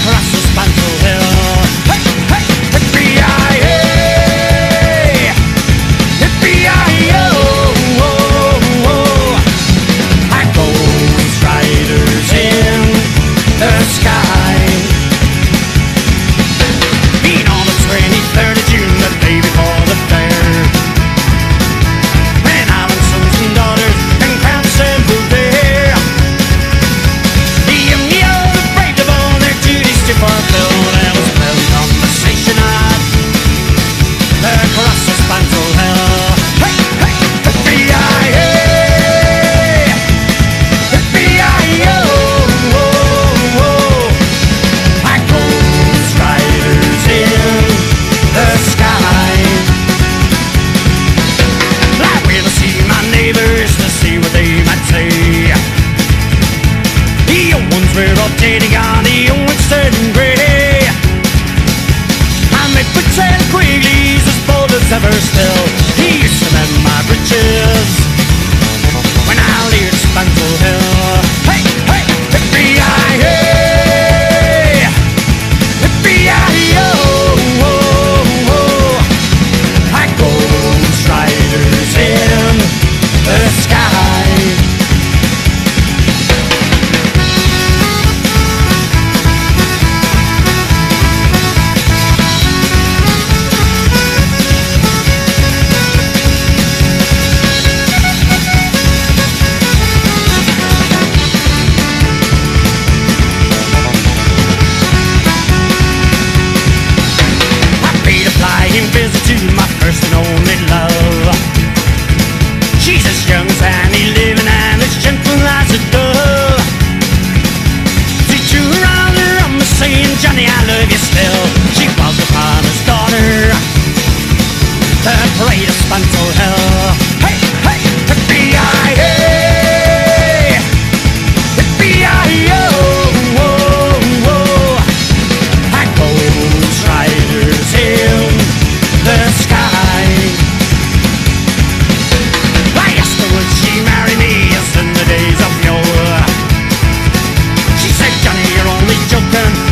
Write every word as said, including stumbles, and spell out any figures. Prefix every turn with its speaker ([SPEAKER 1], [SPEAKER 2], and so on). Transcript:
[SPEAKER 1] across the Spancel Hill. Hey, hey, hippie-yi-hey, hippie-yi-yo. I ghost riders in the sky. Being on the twenty-third of June, the day before the fair, when Alan's sons and daughters and crowd assembled there. The young, the old, the brave, of all their duties to fulfill. There was well conversation at across the Spancel Hill. Hey, hey, hippie-yi-hey, hippie-yi-yo. I ghost riders in the sky. I went to see my neighbors to see what they might say. The young ones were all dead and gone, the young ones turning grey. I met Richard Quigley's as bold as ever still. He used to mend my britches when I leered Spancel Hill. Hey, hey, hippie-yi-hey, hippie-yi-yo. I ghost riders in the sky. I paid a flying visit to my first and only love. She's as young as any living and as gentle as a dove. She threw her arms around me saying, Johnny, I love you still. She was the farmer's daughter, the parade of Spancel Hill. Hey, hey, hippie-yi-hey, hippie-yi-yo. I ghost riders in the sky. I asked her would she marry me as in the days of yore. She said, Johnny, you're only joking.